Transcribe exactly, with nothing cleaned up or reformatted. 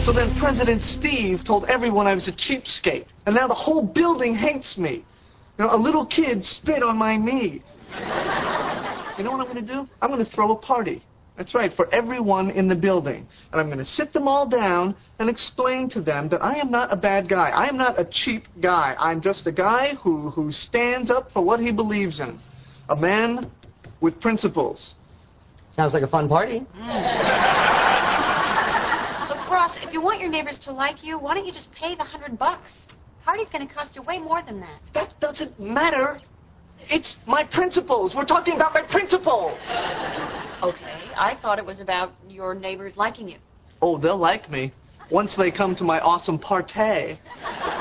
So then President Steve told everyone I was a cheapskate, and now the whole building hates me. You know, a little kid spit on my knee. You know what I'm going to do? I'm going to throw a party. That's right, for everyone in the building. And I'm going to sit them all down and explain to them that I am not a bad guy. I am not a cheap guy. I'm just a guy who, who stands up for what he believes in. A man with principles. Sounds like a fun party. Look, Ross, if you want your neighbors to like you, why don't you just pay the hundred bucks? Party's going to cost you way more than that. That doesn't matter. It's my principles. We're talking about my principles. Okay, I thought it was about your neighbors liking you. Oh, they'll like me once they come to my awesome party.